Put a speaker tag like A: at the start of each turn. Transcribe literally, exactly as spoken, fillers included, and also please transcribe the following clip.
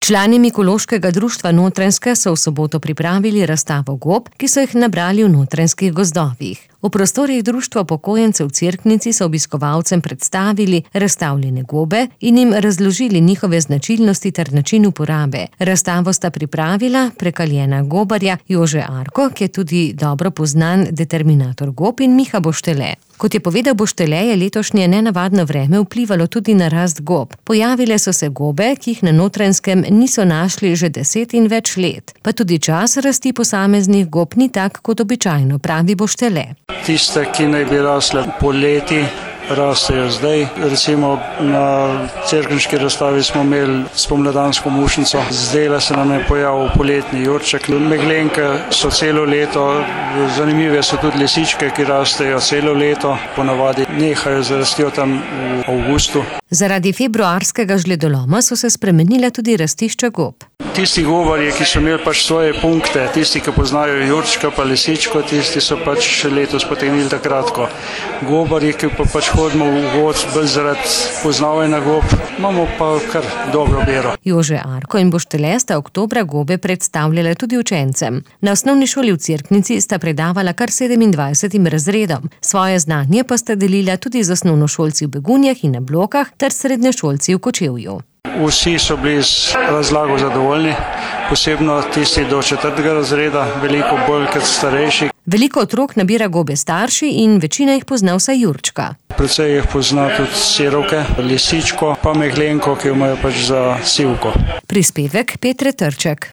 A: Člani Mikološkega društva Notranjska so v soboto pripravili razstavo gob, ki so jih nabrali v notranjskih gozdovih. V prostorih društva upokojencev v Cerknici so obiskovalcem predstavili razstavljene gobe in jim razložili njihove značilnosti ter način uporabe. Razstavo sta pripravila prekaljena gobarja Jože Arko, ki je tudi dobro poznan determinator gob, in Miha Boštele. Kot je povedal Boštele, je letošnje nenavadno vreme vplivalo tudi na rast gob. Pojavile so se gobe, ki jih na Notranjskem niso našli že deset in več let. Pa tudi čas rasti posameznih gob ni tak kot običajno, pravi Boštele.
B: Tiste, ki naj bi rasle poleti, rastejo zdaj. Recimo na cerkniški razstavi smo imeli spomladansko mušnico. Zdaj se nam je pojavil poletni jurček. Meglenke so celo leto, zanimive so tudi lisičke, ki rastejo celo leto. Ponavadi nehajo z rastjo tam v avgustu.
A: Zaradi februarskega žledoloma so se spremenile tudi rastišča gob.
B: Tisti gobarji, ki so imeli pač svoje punkte, tisti, ki poznajo jurčka pa lisičko, tisti so pač letos potegnili takratko. Gobarji, ki pa pač hodimo v gozd bolj zaradi poznavanja gob, imamo pa kar dobro bero.
A: Jože Arko in Boštele sta oktobra gobe predstavljale tudi učencem. Na osnovni šoli v Cerknici sta predavala kar sedemindvajsetim razredom. Svoje znanje pa sta delila tudi z osnovnošolci v Begunjah in na Blokah ter srednješolci v Kočevju.
B: Vsi so bili z razlago zadovoljni, posebno tisti do četrtega razreda, veliko bolj kot starejši.
A: Veliko otrok nabira gobe starši in večina jih pozna vsaj jurčka.
B: Predvsej jih pozna tudi sirovke, lisičko, pa meglenko, ki jo imajo pač za sivko.
A: Prispevek Petre Trček.